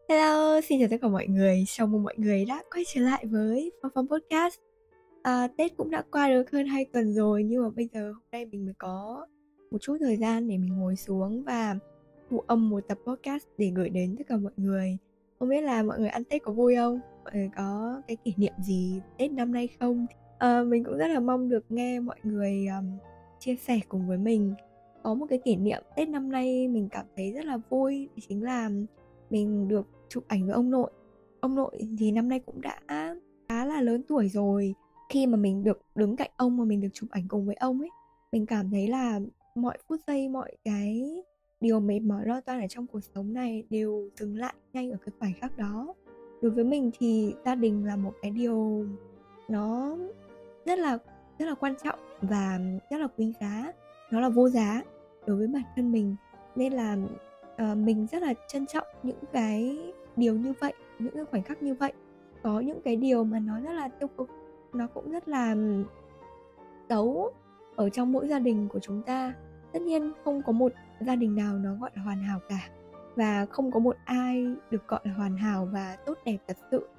Hello, xin chào tất cả mọi người. Chào mừng mọi người đã quay trở lại với Phong Phong Podcast. Tết cũng đã qua được hơn 2 tuần rồi, nhưng mà bây giờ hôm nay mình mới có một chút thời gian để mình ngồi xuống và thu âm một tập podcast để gửi đến tất cả mọi người. Không biết là mọi người ăn Tết có vui không? Mọi người có cái kỷ niệm gì Tết năm nay không? Mình cũng rất là mong được nghe mọi người chia sẻ cùng với mình. Có một cái kỷ niệm Tết năm nay mình cảm thấy rất là vui, đó chính là mình được chụp ảnh với ông nội. Ông nội thì năm nay cũng đã khá là lớn tuổi rồi. Khi mà mình được đứng cạnh ông mà mình được chụp ảnh cùng với ông ấy, mình cảm thấy là mọi phút giây, mọi cái điều mệt mỏi lo toan ở trong cuộc sống này đều dừng lại ngay ở cái khoảnh khắc đó. Đối với mình thì gia đình là một cái điều nó rất là quan trọng và rất là quý giá. Nó là vô giá đối với bản thân mình. Nên là mình rất là trân trọng những cái điều như vậy, những cái khoảnh khắc như vậy. Có những cái điều mà nó rất là tiêu cực, nó cũng rất là xấu ở trong mỗi gia đình của chúng ta. Tất nhiên không có một gia đình nào nó gọi là hoàn hảo cả, và không có một ai được gọi là hoàn hảo và tốt đẹp thật sự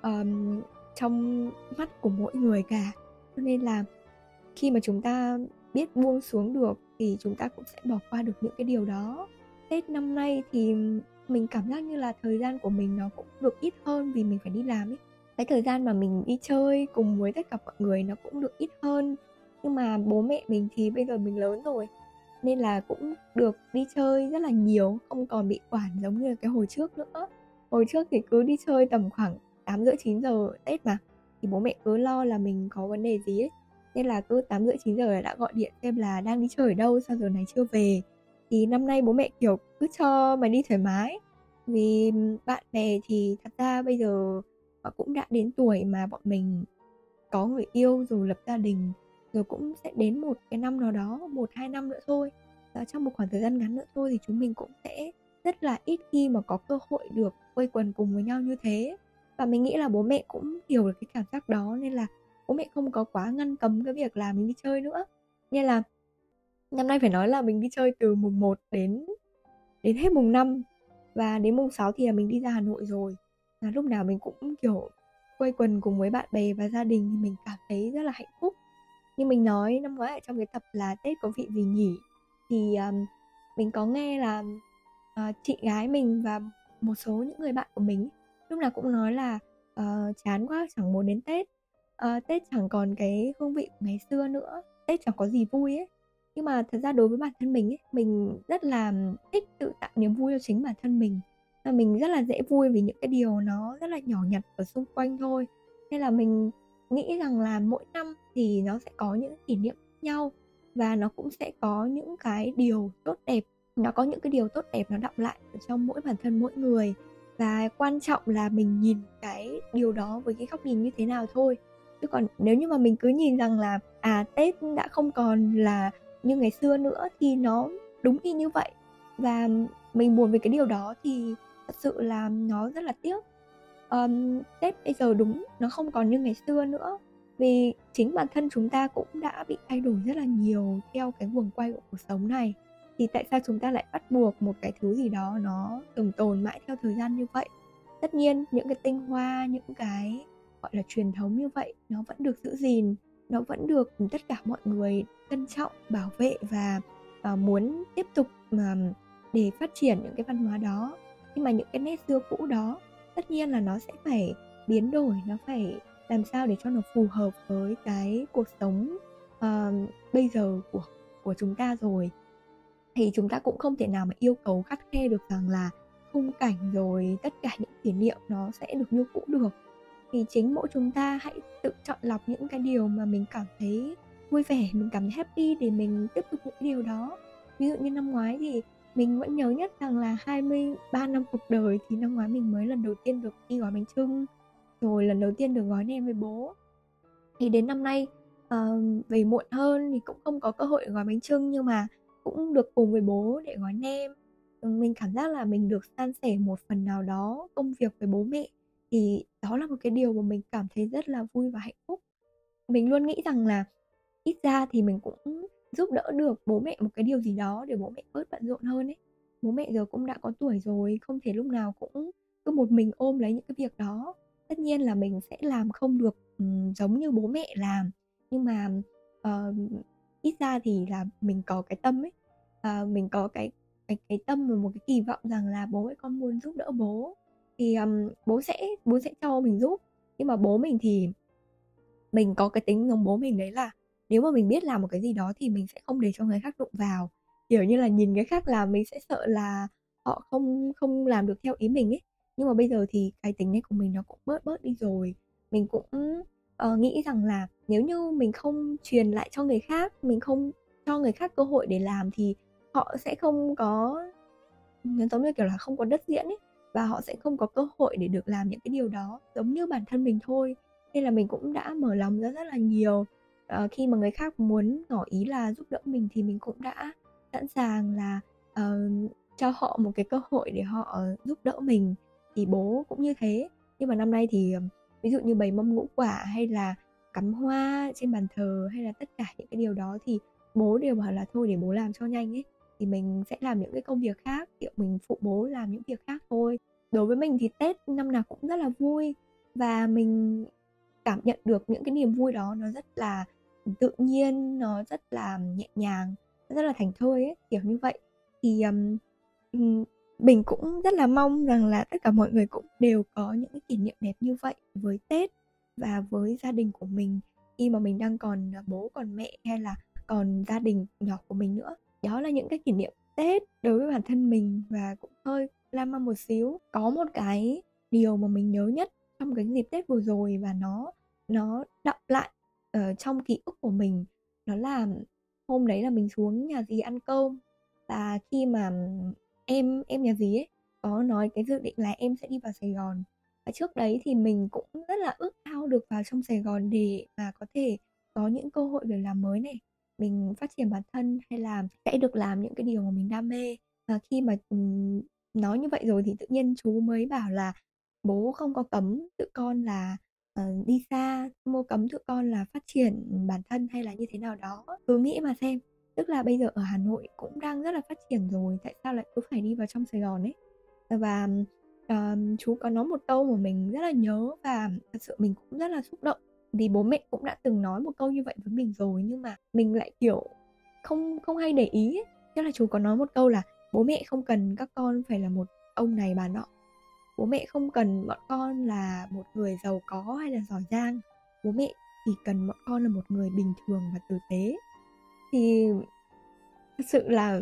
trong mắt của mỗi người cả. Cho nên là khi mà chúng ta biết buông xuống được thì chúng ta cũng sẽ bỏ qua được những cái điều đó. Tết năm nay thì mình cảm giác như là thời gian của mình nó cũng được ít hơn vì mình phải đi làm ấy. Cái thời gian mà mình đi chơi cùng với tất cả mọi người nó cũng được ít hơn. Nhưng mà bố mẹ mình thì bây giờ mình lớn rồi, nên là cũng được đi chơi rất là nhiều, không còn bị quản giống như là cái hồi trước nữa. Hồi trước thì cứ đi chơi tầm khoảng 8 rưỡi 9 giờ Tết mà, thì bố mẹ cứ lo là mình có vấn đề gì ấy, nên là cứ 8 rưỡi 9 giờ là đã gọi điện xem là đang đi chơi ở đâu, sao giờ này chưa về. Thì năm nay bố mẹ kiểu cứ cho mày đi thoải mái, vì bạn bè thì thật ra bây giờ họ cũng đã đến tuổi mà bọn mình có người yêu rồi, lập gia đình, rồi cũng sẽ đến một cái năm nào đó, 1-2 năm nữa thôi. Và trong một khoảng thời gian ngắn nữa thôi thì chúng mình cũng sẽ rất là ít khi mà có cơ hội được quây quần cùng với nhau như thế. Và mình nghĩ là bố mẹ cũng hiểu được cái cảm giác đó, nên là bố mẹ không có quá ngăn cấm cái việc là mình đi chơi nữa. Nên là năm nay phải nói là mình đi chơi từ mùng 1 đến đến hết mùng 5, và đến mùng 6 thì là mình đi ra Hà Nội rồi. Là lúc nào mình cũng kiểu quây quần cùng với bạn bè và gia đình thì mình cảm thấy rất là hạnh phúc. Như mình nói năm ngoái ở trong cái tập là Tết có vị gì nhỉ, thì mình có nghe là chị gái mình và một số những người bạn của mình lúc nào cũng nói là chán quá, chẳng muốn đến Tết. Tết chẳng còn cái hương vị của ngày xưa nữa, Tết chẳng có gì vui ấy. Nhưng mà thật ra đối với bản thân mình ấy, mình rất là thích tự tạo niềm vui cho chính bản thân mình. Và mình rất là dễ vui vì những cái điều nó rất là nhỏ nhặt ở xung quanh thôi. Nên là mình nghĩ rằng là mỗi năm thì nó sẽ có những kỷ niệm khác nhau, và nó cũng sẽ có những cái điều tốt đẹp. Nó có những cái điều tốt đẹp nó đọng lại ở trong mỗi bản thân mỗi người. Và quan trọng là mình nhìn cái điều đó với cái góc nhìn như thế nào thôi. Chứ còn nếu như mà mình cứ nhìn rằng là Tết đã không còn là như ngày xưa nữa thì nó đúng y như vậy, và mình buồn về cái điều đó thì thật sự là nó rất là tiếc. Tết bây giờ đúng nó không còn như ngày xưa nữa, vì chính bản thân chúng ta cũng đã bị thay đổi rất là nhiều theo cái guồng quay của cuộc sống này. Thì tại sao chúng ta lại bắt buộc một cái thứ gì đó nó trường tồn mãi theo thời gian như vậy? Tất nhiên những cái tinh hoa, những cái gọi là truyền thống như vậy nó vẫn được giữ gìn, nó vẫn được tất cả mọi người trân trọng, bảo vệ và muốn tiếp tục để phát triển những cái văn hóa đó. Nhưng mà những cái nét xưa cũ đó tất nhiên là nó sẽ phải biến đổi, nó phải làm sao để cho nó phù hợp với cái cuộc sống bây giờ của chúng ta rồi. Thì chúng ta cũng không thể nào mà yêu cầu khắt khe được rằng là khung cảnh rồi tất cả những kỷ niệm nó sẽ được như cũ được. Thì chính mỗi chúng ta hãy tự chọn lọc những cái điều mà mình cảm thấy vui vẻ, mình cảm thấy happy để mình tiếp tục những cái điều đó. Ví dụ như năm ngoái thì mình vẫn nhớ nhất rằng là 23 năm cuộc đời thì năm ngoái mình mới lần đầu tiên được đi gói bánh chưng, rồi lần đầu tiên được gói nem với bố. Thì đến năm nay về muộn hơn thì cũng không có cơ hội gói bánh chưng, nhưng mà cũng được cùng với bố để gói nem. Mình cảm giác là mình được san sẻ một phần nào đó công việc với bố mẹ, thì đó là một cái điều mà mình cảm thấy rất là vui và hạnh phúc. Mình luôn nghĩ rằng là ít ra thì mình cũng giúp đỡ được bố mẹ một cái điều gì đó để bố mẹ bớt bận rộn hơn ấy. Bố mẹ giờ cũng đã có tuổi rồi, không thể lúc nào cũng cứ một mình ôm lấy những cái việc đó. Tất nhiên là mình sẽ làm không được giống như bố mẹ làm, nhưng mà ít ra thì là mình có cái tâm ấy, mình có cái tâm và một cái kỳ vọng rằng là bố mẹ con muốn giúp đỡ bố thì bố sẽ cho mình giúp. Nhưng mà bố mình thì mình có cái tính giống bố mình, đấy là nếu mà mình biết làm một cái gì đó thì mình sẽ không để cho người khác đụng vào, kiểu như là nhìn người khác làm mình sẽ sợ là họ không không làm được theo ý mình ấy. Nhưng mà bây giờ thì cái tính này của mình nó cũng bớt bớt đi rồi. Mình cũng nghĩ rằng là nếu như mình không truyền lại cho người khác, mình không cho người khác cơ hội để làm thì họ sẽ không có, nó giống như kiểu là không có đất diễn ấy, và họ sẽ không có cơ hội để được làm những cái điều đó giống như bản thân mình thôi. Nên là mình cũng đã mở lòng ra rất là nhiều. Khi mà người khác muốn ngỏ ý là giúp đỡ mình thì mình cũng đã sẵn sàng là ờ, cho họ một cái cơ hội để họ giúp đỡ mình. Thì bố cũng như thế. Nhưng mà năm nay thì ví dụ như bày mâm ngũ quả hay là cắm hoa trên bàn thờ hay là tất cả những cái điều đó thì bố đều bảo là thôi để bố làm cho nhanh ấy, thì mình sẽ làm những cái công việc khác, kiểu mình phụ bố làm những việc khác thôi. Đối với mình thì Tết năm nào cũng rất là vui, và mình cảm nhận được những cái niềm vui đó nó rất là tự nhiên, nó rất là nhẹ nhàng, nó rất là thảnh thơi ấy, kiểu như vậy. Thì ừm, mình cũng rất là mong rằng là tất cả mọi người cũng đều có những cái kỷ niệm đẹp như vậy với Tết và với gia đình của mình khi mà mình đang còn bố còn mẹ hay là còn gia đình nhỏ của mình nữa. Đó là những cái kỷ niệm Tết đối với bản thân mình, và cũng hơi lan man một xíu. Có một cái điều mà mình nhớ nhất trong cái dịp Tết vừa rồi và nó đọng lại trong ký ức của mình, đó là hôm đấy là mình xuống nhà dì ăn cơm. Và khi mà em nhà dì ấy có nói cái dự định là em sẽ đi vào Sài Gòn, và trước đấy thì mình cũng rất là ước ao được vào trong Sài Gòn để mà có thể có những cơ hội việc làm mới này, mình phát triển bản thân hay là sẽ được làm những cái điều mà mình đam mê. Và khi mà nói như vậy rồi thì tự nhiên chú mới bảo là bố không có cấm tụi con là đi xa, không có cấm tụi con là phát triển bản thân hay là như thế nào đó. Cứ nghĩ mà xem, tức là bây giờ ở Hà Nội cũng đang rất là phát triển rồi, tại sao lại cứ phải đi vào trong Sài Gòn ấy. Và chú có nói một câu mà mình rất là nhớ, và thật sự mình cũng rất là xúc động, vì bố mẹ cũng đã từng nói một câu như vậy với mình rồi, nhưng mà mình lại kiểu không không hay để ý ấy. Tức là chú có nói một câu là bố mẹ không cần các con phải là một ông này bà nọ, bố mẹ không cần bọn con là một người giàu có hay là giỏi giang, bố mẹ chỉ cần bọn con là một người bình thường và tử tế. Thì thật sự là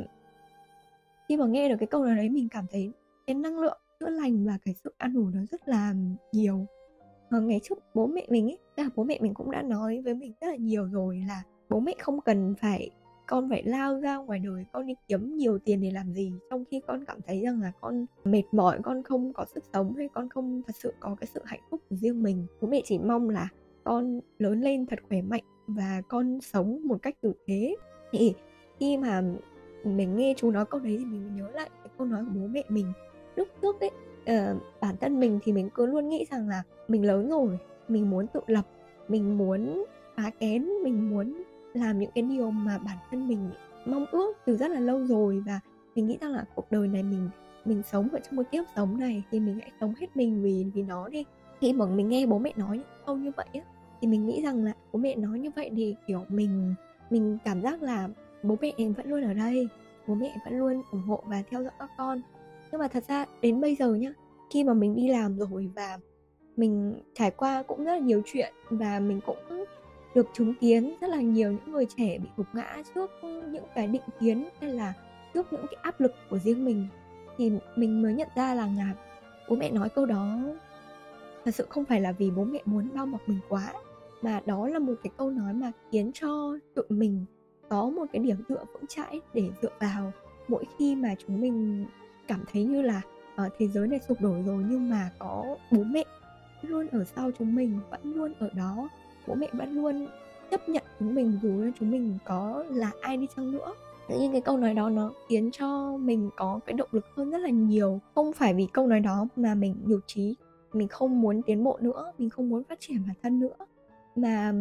khi mà nghe được cái câu nói đấy mình cảm thấy cái năng lượng chữa lành và cái sự an ủi nó rất là nhiều. Ngày trước bố mẹ mình ấy, tức là bố mẹ mình cũng đã nói với mình rất là nhiều rồi là bố mẹ không cần phải con phải lao ra ngoài đời con đi kiếm nhiều tiền để làm gì, trong khi con cảm thấy rằng là con mệt mỏi, con không có sức sống, hay con không thật sự có cái sự hạnh phúc của riêng mình. Bố mẹ chỉ mong là con lớn lên thật khỏe mạnh và con sống một cách tử tế. Thì khi mà mình nghe chú nói câu đấy thì mình nhớ lại cái câu nói của bố mẹ mình lúc trước ấy. Bản thân mình thì mình cứ luôn nghĩ rằng là mình lớn rồi, mình muốn tự lập, mình muốn phá kén, mình muốn làm những cái điều mà bản thân mình mong ước từ rất là lâu rồi. Và mình nghĩ rằng là cuộc đời này mình sống ở trong một kiếp sống này thì mình hãy sống hết mình vì nó đi. Khi mà mình nghe bố mẹ nói những câu như vậy á, thì mình nghĩ rằng là bố mẹ nói như vậy thì kiểu mình cảm giác là bố mẹ vẫn luôn ở đây, bố mẹ vẫn luôn ủng hộ và theo dõi các con. Nhưng mà thật ra đến bây giờ nhá, khi mà mình đi làm rồi và mình trải qua cũng rất là nhiều chuyện, và mình cũng được chứng kiến rất là nhiều những người trẻ bị gục ngã trước những cái định kiến hay là trước những cái áp lực của riêng mình, thì mình mới nhận ra rằng là bố mẹ nói câu đó thật sự không phải là vì bố mẹ muốn bao bọc mình quá, mà đó là một cái câu nói mà khiến cho tụi mình có một cái điểm tựa vững chãi để dựa vào mỗi khi mà chúng mình cảm thấy như là thế giới này sụp đổ rồi, nhưng mà có bố mẹ luôn ở sau chúng mình, vẫn luôn ở đó. Bố mẹ vẫn luôn chấp nhận chúng mình dù chúng mình có là ai đi chăng nữa. Tự nhiên cái câu nói đó nó khiến cho mình có cái động lực hơn rất là nhiều. Không phải vì câu nói đó mà mình nhụt chí, mình không muốn tiến bộ nữa, mình không muốn phát triển bản thân nữa, mà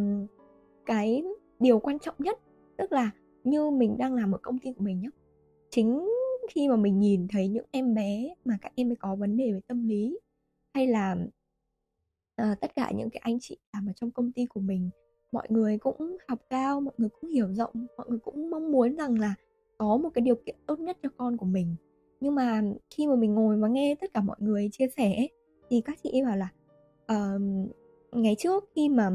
cái điều quan trọng nhất, tức là như mình đang làm ở công ty của mình nhé, chính khi mà mình nhìn thấy những em bé mà các em ấy có vấn đề về tâm lý, hay là tất cả những cái anh chị làm ở trong công ty của mình, mọi người cũng học cao, mọi người cũng hiểu rộng, mọi người cũng mong muốn rằng là có một cái điều kiện tốt nhất cho con của mình. Nhưng mà khi mà mình ngồi và nghe tất cả mọi người chia sẻ ấy, thì các chị ấy bảo là ngày trước khi mà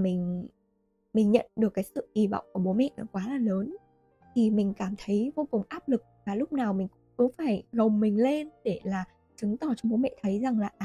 mình nhận được cái sự kỳ vọng của bố mẹ nó quá là lớn, thì mình cảm thấy vô cùng áp lực, và lúc nào mình cũng cứ phải gồng mình lên để là chứng tỏ cho bố mẹ thấy rằng là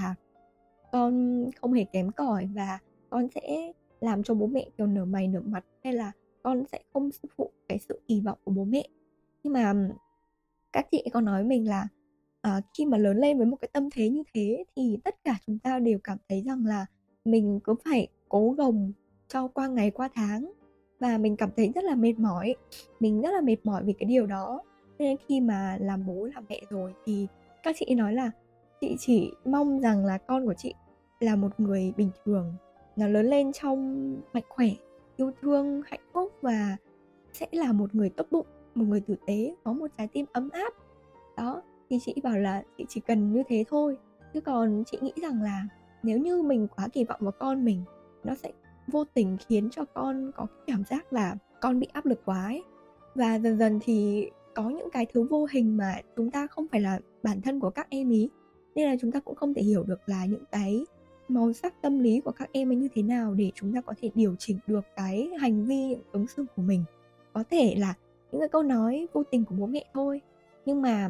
con không hề kém cỏi, và con sẽ làm cho bố mẹ kiểu nở mày nở mặt, hay là con sẽ không phụ cái sự kỳ vọng của bố mẹ. Nhưng mà các chị có nói mình là khi mà lớn lên với một cái tâm thế như thế thì tất cả chúng ta đều cảm thấy rằng là mình cứ phải cố gồng cho qua ngày qua tháng, và mình cảm thấy rất là mệt mỏi. Mình rất là mệt mỏi vì cái điều đó. Nên khi mà làm bố làm mẹ rồi thì các chị nói là chị chỉ mong rằng là con của chị là một người bình thường, nó lớn lên trong mạnh khỏe, yêu thương, hạnh phúc, và sẽ là một người tốt bụng, một người tử tế, có một trái tim ấm áp. Đó, thì chị bảo là chị chỉ cần như thế thôi. Chứ còn chị nghĩ rằng là nếu như mình quá kỳ vọng vào con mình, nó sẽ vô tình khiến cho con có cái cảm giác là con bị áp lực quá ấy. Và dần dần thì có những cái thứ vô hình mà chúng ta không phải là bản thân của các em ý, nên là chúng ta cũng không thể hiểu được là những cái màu sắc tâm lý của các em ấy như thế nào để chúng ta có thể điều chỉnh được cái hành vi ứng xử của mình. Có thể là những cái câu nói vô tình của bố mẹ thôi, nhưng mà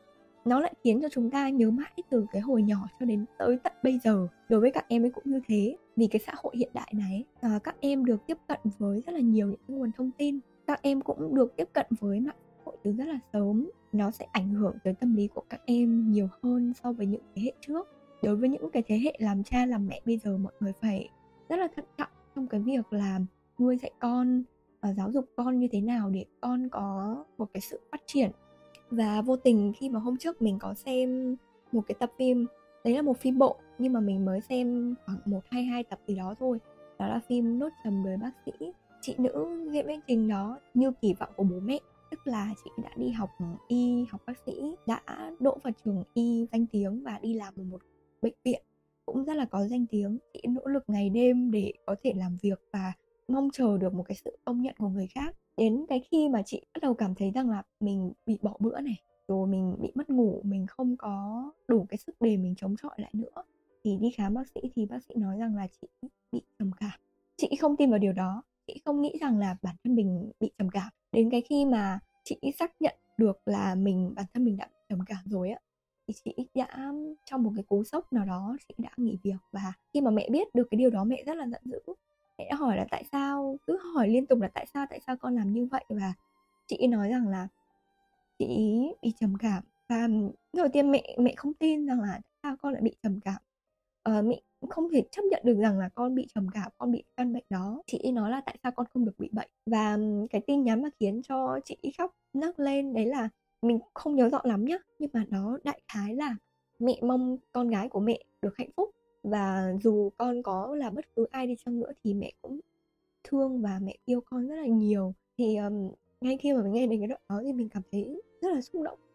nó lại khiến cho chúng ta nhớ mãi từ cái hồi nhỏ cho đến tới tận bây giờ. Đối với các em ấy cũng như thế, vì cái xã hội hiện đại này các em được tiếp cận với rất là nhiều những nguồn thông tin, các em cũng được tiếp cận với mạng xã hội từ rất là sớm. Nó sẽ ảnh hưởng tới tâm lý của các em nhiều hơn so với những thế hệ trước. Đối với những cái thế hệ làm cha làm mẹ bây giờ, mọi người phải rất là thận trọng trong cái việc là nuôi dạy con, giáo dục con như thế nào để con có một cái sự phát triển. Và vô tình khi mà hôm trước mình có xem một cái tập phim, đấy là một phim bộ nhưng mà mình mới xem khoảng 1 hay 2 tập gì đó thôi. Đó là phim Nốt trầm đời bác sĩ. Chị nữ diễn viên chính đó như kỳ vọng của bố mẹ, tức là chị đã đi học y, học bác sĩ, đã đỗ vào trường y danh tiếng và đi làm ở một bệnh viện cũng rất là có danh tiếng. Chị nỗ lực ngày đêm để có thể làm việc và mong chờ được một cái sự công nhận của người khác. Đến cái khi mà chị bắt đầu cảm thấy rằng là mình bị bỏ bữa này, rồi mình bị mất ngủ, mình không có đủ cái sức để mình chống chọi lại nữa, thì đi khám bác sĩ thì bác sĩ nói rằng là chị bị trầm cảm. Chị không tin vào điều đó, chị không nghĩ rằng là bản thân mình bị trầm cảm. Đến cái khi mà chị xác nhận được là bản thân mình đã bị trầm cảm rồi á, thì chị đã trong một cái cú sốc nào đó chị đã nghỉ việc. Và khi mà mẹ biết được cái điều đó, mẹ rất là giận dữ. Mẹ đã hỏi là tại sao, cứ hỏi liên tục là tại sao con làm như vậy. Và chị nói rằng là chị bị trầm cảm. Và đầu tiên mẹ không tin rằng là tại sao con lại bị trầm cảm. Mẹ không thể chấp nhận được rằng là con bị trầm cảm, con bị căn bệnh đó. Chị nói là tại sao con không được bị bệnh. Và cái tin nhắn mà khiến cho chị khóc nấc lên đấy là, mình không nhớ rõ lắm nhá, nhưng mà nó đại khái là mẹ mong con gái của mẹ được hạnh phúc, và dù con có là bất cứ ai đi chăng nữa thì mẹ cũng thương và mẹ yêu con rất là nhiều. Thì ngay khi mà mình nghe đến cái đoạn đó thì mình cảm thấy rất là xúc động.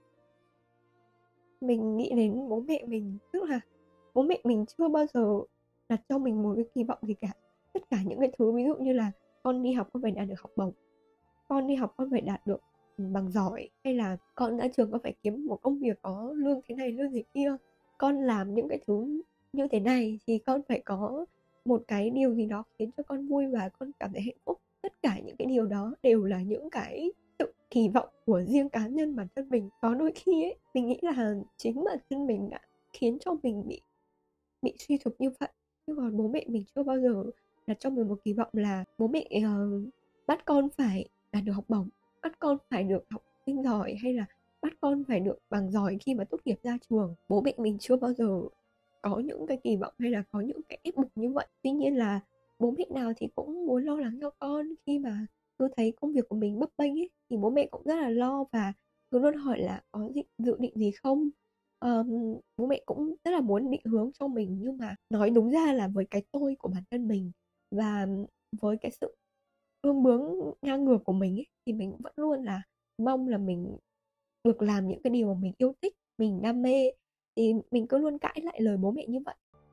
Mình nghĩ đến bố mẹ mình, tức là bố mẹ mình chưa bao giờ đặt cho mình một cái kỳ vọng gì cả. Tất cả những cái thứ ví dụ như là con đi học con phải đạt được học bổng, con đi học con phải đạt được bằng giỏi, hay là con ra trường con phải kiếm một công việc có lương thế này lương thế kia, con làm những cái thứ như thế này thì con phải có một cái điều gì đó khiến cho con vui và con cảm thấy hạnh phúc. Tất cả những cái điều đó đều là những cái sự kỳ vọng của riêng cá nhân bản thân mình. Có đôi khi ấy, mình nghĩ là chính bản thân mình đã khiến cho mình bị suy sụp như vậy. Nhưng còn bố mẹ mình chưa bao giờ đặt cho mình một kỳ vọng là bố mẹ bắt con phải đạt được học bổng, bắt con phải được học sinh giỏi, hay là bắt con phải được bằng giỏi khi mà tốt nghiệp ra trường. Bố mẹ mình chưa bao giờ có những cái kỳ vọng hay là có những cái ép buộc như vậy. Tuy nhiên là bố mẹ nào thì cũng muốn lo lắng cho con. Khi mà cứ thấy công việc của mình bấp bênh ấy thì bố mẹ cũng rất là lo và cứ luôn hỏi là có dự định gì không. Bố mẹ cũng rất là muốn định hướng cho mình, nhưng mà nói đúng ra là với cái tôi của bản thân mình và với cái sự ương bướng ngang ngược của mình ấy, thì mình vẫn luôn là mong là mình được làm những cái điều mà mình yêu thích, mình đam mê. Thì mình cứ luôn cãi lại lời bố mẹ như vậy.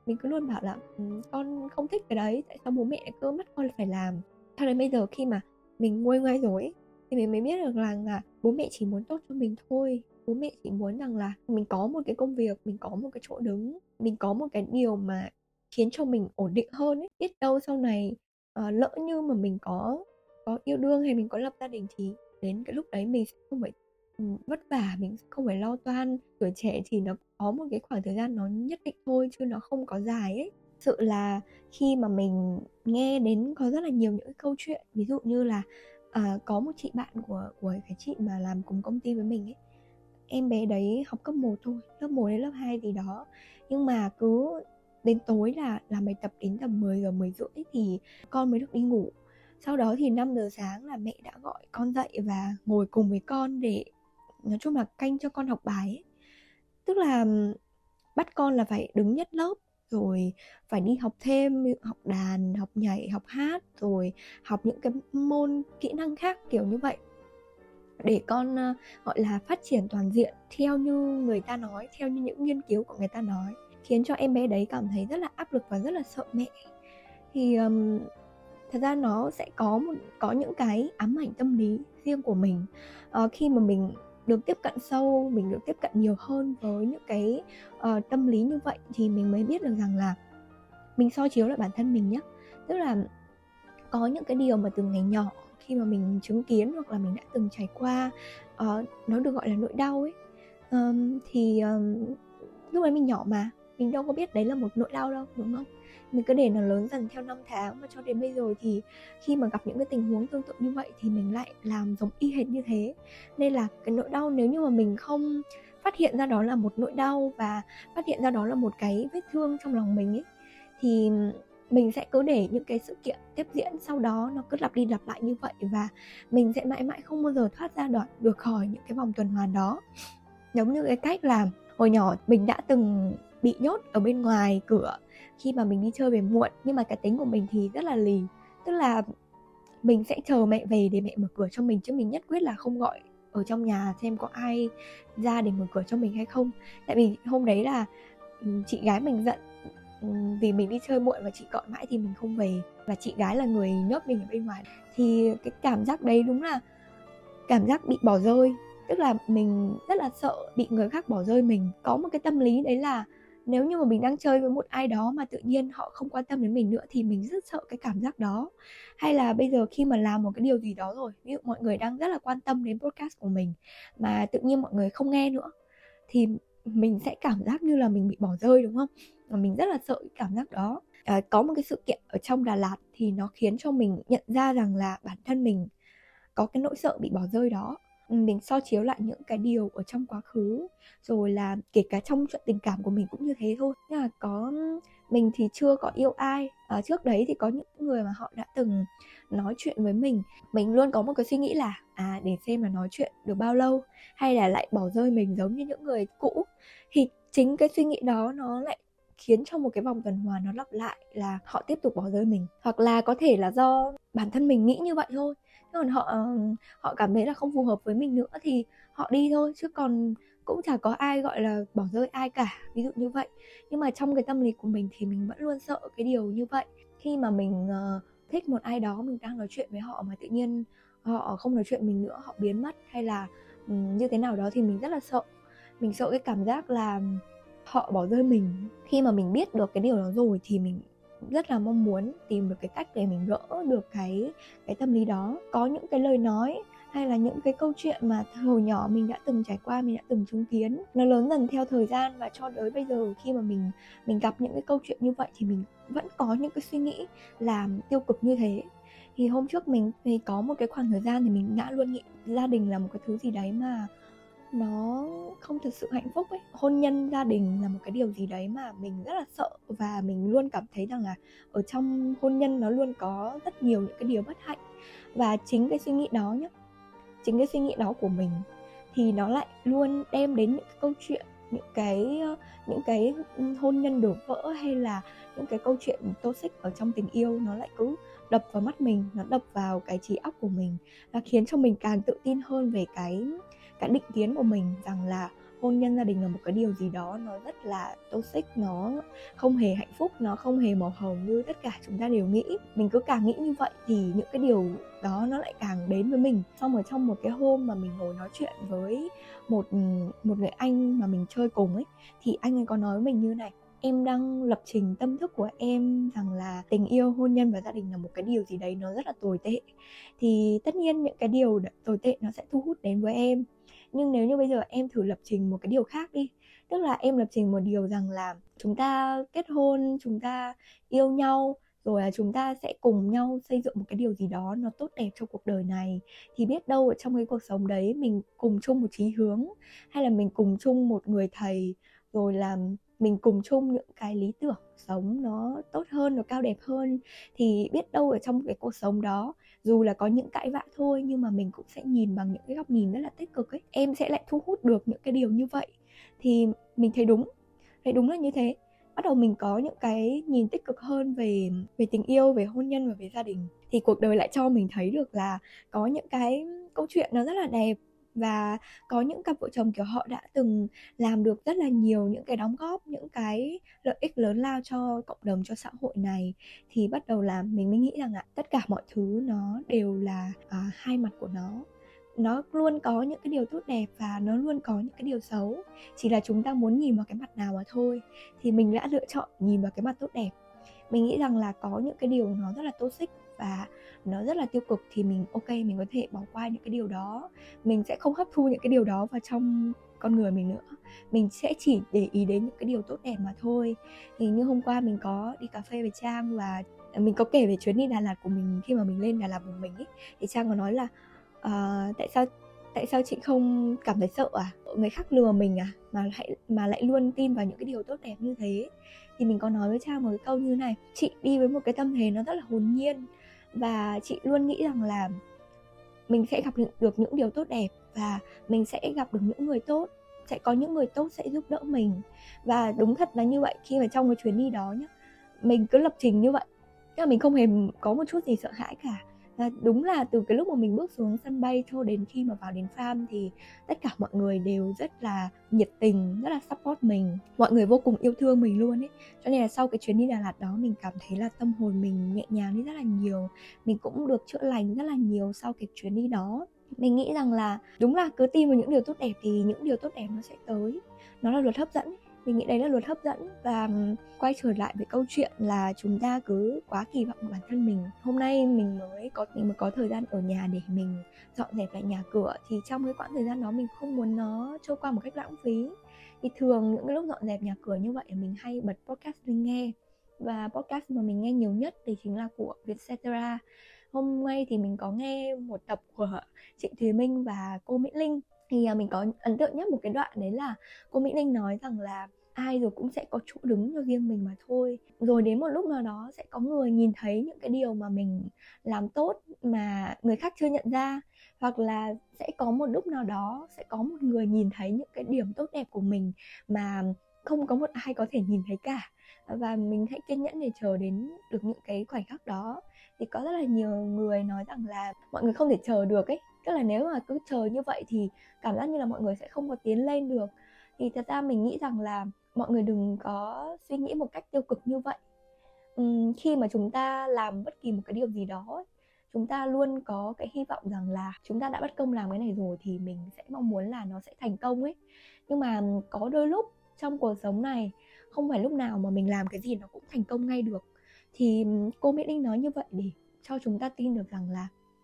mình cứ luôn bảo là con không thích cái đấy, tại sao bố mẹ lại cứ bắt con phải làm. Cho đến bây giờ khi mà mình nguôi ngoai rồi ấy, thì mình mới biết được rằng là bố mẹ chỉ muốn tốt cho mình thôi. Bố mẹ chỉ muốn rằng là mình có một cái công việc, mình có một cái chỗ đứng, mình có một cái điều mà khiến cho mình ổn định hơn ấy. Biết đâu sau này lỡ như mà mình có yêu đương hay mình có lập gia đình thì đến cái lúc đấy mình sẽ không phải vất vả, mình sẽ không phải lo toan. Tuổi trẻ thì nó có một cái khoảng thời gian nó nhất định thôi chứ nó không có dài ấy. Sự là khi mà mình nghe đến có rất là nhiều những câu chuyện, ví dụ như là có một chị bạn của cái chị mà làm cùng công ty với mình ấy, em bé đấy học cấp 1 thôi, lớp 1 đến lớp 2 gì đó, nhưng mà cứ đến tối là làm bài tập đến tầm 10 giờ 10 rưỡi thì con mới được đi ngủ. Sau đó thì 5 giờ sáng là mẹ đã gọi con dậy và ngồi cùng với con để nói chung là canh cho con học bài ấy. Tức là bắt con là phải đứng nhất lớp, rồi phải đi học thêm, học đàn, học nhảy, học hát, rồi học những cái môn kỹ năng khác kiểu như vậy, để con gọi là phát triển toàn diện theo như người ta nói, theo như những nghiên cứu của người ta nói, khiến cho em bé đấy cảm thấy rất là áp lực và rất là sợ mẹ. Thì thật ra nó sẽ có những cái ám ảnh tâm lý riêng của mình. Khi mà mình được tiếp cận sâu, mình được tiếp cận nhiều hơn với những cái tâm lý như vậy thì mình mới biết được rằng là mình soi chiếu lại bản thân mình nhé. Tức là có những cái điều mà từ ngày nhỏ khi mà mình chứng kiến hoặc là mình đã từng trải qua, nó được gọi là nỗi đau ấy, thì lúc đấy mình nhỏ mà mình đâu có biết đấy là một nỗi đau đâu, đúng không? Mình cứ để nó lớn dần theo năm tháng, và cho đến bây giờ thì khi mà gặp những cái tình huống tương tự như vậy thì mình lại làm giống y hệt như thế. Nên là cái nỗi đau, nếu như mà mình không phát hiện ra đó là một nỗi đau và phát hiện ra đó là một cái vết thương trong lòng mình ấy, thì mình sẽ cứ để những cái sự kiện tiếp diễn sau đó nó cứ lặp đi lặp lại như vậy, và mình sẽ mãi mãi không bao giờ thoát ra được khỏi những cái vòng tuần hoàn đó. Giống như cái cách là hồi nhỏ mình đã từng bị nhốt ở bên ngoài cửa khi mà mình đi chơi về muộn, nhưng mà cái tính của mình thì rất là lì. Tức là mình sẽ chờ mẹ về để mẹ mở cửa cho mình, chứ mình nhất quyết là không gọi ở trong nhà xem có ai ra để mở cửa cho mình hay không. Tại vì hôm đấy là chị gái mình giận vì mình đi chơi muộn và chị gọi mãi thì mình không về, và chị gái là người nhốt mình ở bên ngoài. Thì cái cảm giác đấy đúng là cảm giác bị bỏ rơi. Tức là mình rất là sợ bị người khác bỏ rơi mình. Có một cái tâm lý đấy là nếu như mà mình đang chơi với một ai đó mà tự nhiên họ không quan tâm đến mình nữa thì mình rất sợ cái cảm giác đó. Hay là bây giờ khi mà làm một cái điều gì đó rồi, ví dụ mọi người đang rất là quan tâm đến podcast của mình mà tự nhiên mọi người không nghe nữa, thì mình sẽ cảm giác như là mình bị bỏ rơi, đúng không? Và mình rất là sợ cái cảm giác đó. Có một cái sự kiện ở trong Đà Lạt thì nó khiến cho mình nhận ra rằng là bản thân mình có cái nỗi sợ bị bỏ rơi đó. Mình soi chiếu lại những cái điều ở trong quá khứ, rồi là kể cả trong chuyện tình cảm của mình cũng như thế thôi. Tức là mình thì chưa có yêu ai. Trước đấy thì có những người mà họ đã từng nói chuyện với mình luôn có một cái suy nghĩ là để xem là nói chuyện được bao lâu hay là lại bỏ rơi mình giống như những người cũ. Thì chính cái suy nghĩ đó nó lại khiến cho một cái vòng tuần hoàn nó lặp lại, là họ tiếp tục bỏ rơi mình. Hoặc là có thể là do bản thân mình nghĩ như vậy thôi, còn họ cảm thấy là không phù hợp với mình nữa thì họ đi thôi, chứ còn cũng chả có ai gọi là bỏ rơi ai cả, ví dụ như vậy. Nhưng mà trong cái tâm lý của mình thì mình vẫn luôn sợ cái điều như vậy. Khi mà mình thích một ai đó, mình đang nói chuyện với họ mà tự nhiên họ không nói chuyện mình nữa, họ biến mất hay là như thế nào đó, thì mình rất là sợ. Mình sợ cái cảm giác là họ bỏ rơi mình. Khi mà mình biết được cái điều đó rồi thì mình rất là mong muốn tìm được cái cách để mình gỡ được cái tâm lý đó. Có những cái lời nói hay là những cái câu chuyện mà hồi nhỏ mình đã từng trải qua, mình đã từng chứng kiến, nó lớn dần theo thời gian, và cho tới bây giờ khi mà mình gặp những cái câu chuyện như vậy thì mình vẫn có những cái suy nghĩ làm tiêu cực như thế. Thì hôm trước mình thì có một cái khoảng thời gian thì mình đã luôn nghĩ gia đình là một cái thứ gì đấy mà nó không thực sự hạnh phúc ấy. Hôn nhân, gia đình là một cái điều gì đấy mà mình rất là sợ, và mình luôn cảm thấy rằng là ở trong hôn nhân nó luôn có rất nhiều những cái điều bất hạnh. Và chính cái suy nghĩ đó nhá, chính cái suy nghĩ đó của mình thì nó lại luôn đem đến những cái câu chuyện, những cái hôn nhân đổ vỡ, hay là những cái câu chuyện toxic ở trong tình yêu, nó lại cứ đập vào mắt mình, nó đập vào cái trí óc của mình, và khiến cho mình càng tự tin hơn về cái định kiến của mình rằng là hôn nhân gia đình là một cái điều gì đó nó rất là toxic, nó không hề hạnh phúc, nó không hề màu hồng như tất cả chúng ta đều nghĩ. Mình cứ càng nghĩ như vậy thì những cái điều đó nó lại càng đến với mình. Xong rồi trong một cái hôm mà mình ngồi nói chuyện với một người anh mà mình chơi cùng ấy, thì anh ấy có nói với mình như này: em đang lập trình tâm thức của em rằng là tình yêu, hôn nhân và gia đình là một cái điều gì đấy nó rất là tồi tệ. Thì tất nhiên những cái điều tồi tệ nó sẽ thu hút đến với em. Nhưng nếu như bây giờ em thử lập trình một cái điều khác đi, tức là em lập trình một điều rằng là chúng ta kết hôn, chúng ta yêu nhau, rồi là chúng ta sẽ cùng nhau xây dựng một cái điều gì đó nó tốt đẹp cho cuộc đời này. Thì biết đâu ở trong cái cuộc sống đấy mình cùng chung một chí hướng, hay là mình cùng chung một người thầy, rồi là mình cùng chung những cái lý tưởng sống nó tốt hơn, nó cao đẹp hơn. Thì biết đâu ở trong cái cuộc sống đó, dù là có những cãi vã thôi, nhưng mà mình cũng sẽ nhìn bằng những cái góc nhìn rất là tích cực ấy. Em sẽ lại thu hút được những cái điều như vậy. Thì mình thấy đúng là như thế. Bắt đầu mình có những cái nhìn tích cực hơn về tình yêu, về hôn nhân và về gia đình. Thì cuộc đời lại cho mình thấy được là có những cái câu chuyện nó rất là đẹp, và có những cặp vợ chồng kiểu họ đã từng làm được rất là nhiều những cái đóng góp, những cái lợi ích lớn lao cho cộng đồng, cho xã hội này. Thì bắt đầu là mình mới nghĩ rằng tất cả mọi thứ nó đều là hai mặt của nó luôn có những cái điều tốt đẹp và nó luôn có những cái điều xấu, chỉ là chúng ta muốn nhìn vào cái mặt nào mà thôi. Thì mình đã lựa chọn nhìn vào cái mặt tốt đẹp. Mình nghĩ rằng là có những cái điều nó rất là toxic và nó rất là tiêu cực thì mình mình có thể bỏ qua những cái điều đó. Mình sẽ không hấp thu những cái điều đó vào trong con người mình nữa. Mình sẽ chỉ để ý đến những cái điều tốt đẹp mà thôi. Thì như hôm qua mình có đi cà phê với Trang và mình có kể về chuyến đi Đà Lạt của mình khi mà mình lên Đà Lạt một mình ấy. Thì Trang có nói là tại sao chị không cảm thấy sợ người khác lừa mình mà lại luôn tin vào những cái điều tốt đẹp như thế. Thì mình có nói với Trang một cái câu như này: chị đi với một cái tâm thế nó rất là hồn nhiên, và chị luôn nghĩ rằng là mình sẽ gặp được những điều tốt đẹp, và mình sẽ gặp được những người tốt, sẽ có những người tốt sẽ giúp đỡ mình. Và đúng thật là như vậy. Khi mà trong cái chuyến đi đó nhá, mình cứ lập trình như vậy, nhưng mà mình không hề có một chút gì sợ hãi cả. Và đúng là từ cái lúc mà mình bước xuống sân bay cho đến khi mà vào đến farm thì tất cả mọi người đều rất là nhiệt tình, rất là support mình. Mọi người vô cùng yêu thương mình luôn ấy. Cho nên là sau cái chuyến đi Đà Lạt đó, mình cảm thấy là tâm hồn mình nhẹ nhàng đi rất là nhiều. Mình cũng được chữa lành rất là nhiều sau cái chuyến đi đó. Mình nghĩ rằng là đúng là cứ tin vào những điều tốt đẹp thì những điều tốt đẹp nó sẽ tới. Nó là luật hấp dẫn ấy. Mình nghĩ đấy là luật hấp dẫn. Và quay trở lại với câu chuyện là chúng ta cứ quá kỳ vọng vào bản thân mình. Hôm nay mình mới có thời gian ở nhà để mình dọn dẹp lại nhà cửa. Thì trong cái quãng thời gian đó mình không muốn nó trôi qua một cách lãng phí. Thì thường những cái lúc dọn dẹp nhà cửa như vậy mình hay bật podcast lên nghe. Và podcast mà mình nghe nhiều nhất thì chính là của Vietcetera. Hôm nay thì mình có nghe một tập của Trịnh Thùy Minh và cô Mỹ Linh. Thì mình có ấn tượng nhất một cái đoạn đấy là cô Mỹ Linh nói rằng là ai rồi cũng sẽ có chỗ đứng cho riêng mình mà thôi. Rồi đến một lúc nào đó sẽ có người nhìn thấy những cái điều mà mình làm tốt mà người khác chưa nhận ra. Hoặc là sẽ có một lúc nào đó sẽ có một người nhìn thấy những cái điểm tốt đẹp của mình mà không có một ai có thể nhìn thấy cả. Và mình hãy kiên nhẫn để chờ đến được những cái khoảnh khắc đó. Thì có rất là nhiều người nói rằng là mọi người không thể chờ được ấy. Tức là nếu mà cứ chờ như vậy thì cảm giác như là mọi người sẽ không có tiến lên được. Thì thật ra mình nghĩ rằng là mọi người đừng có suy nghĩ một cách tiêu cực như vậy. Khi mà chúng ta làm bất kỳ một cái điều gì đó, chúng ta luôn có cái hy vọng rằng là chúng ta đã bất công làm cái này rồi thì mình sẽ mong muốn là nó sẽ thành công ấy. Nhưng mà có đôi lúc trong cuộc sống này không phải lúc nào mà mình làm cái gì nó cũng thành công ngay được. Thì cô Mỹ Linh nói như vậy để cho chúng ta tin được rằng là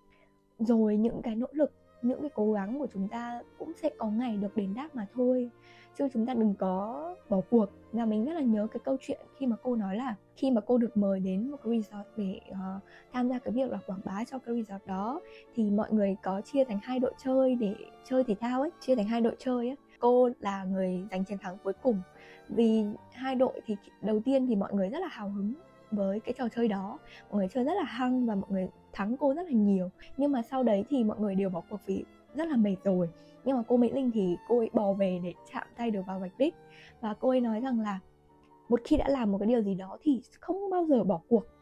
rồi những cái nỗ lực, những cái cố gắng của chúng ta cũng sẽ có ngày được đền đáp mà thôi. Chứ chúng ta đừng có bỏ cuộc. Và mình rất là nhớ cái câu chuyện khi mà cô nói là khi mà cô được mời đến một cái resort để tham gia cái việc là quảng bá cho cái resort đó, thì mọi người có chia thành hai đội chơi để chơi thể thao ấy, chia thành hai đội chơi ấy. Cô là người giành chiến thắng cuối cùng. Vì hai đội thì đầu tiên thì mọi người rất là hào hứng với cái trò chơi đó, mọi người chơi rất là hăng và mọi người thắng cô rất là nhiều. Nhưng mà sau đấy thì mọi người đều bỏ cuộc vì rất là mệt rồi. Nhưng mà cô Mỹ Linh thì cô ấy bò về để chạm tay được vào vạch đích. Và cô ấy nói rằng là một khi đã làm một cái điều gì đó thì không bao giờ bỏ cuộc.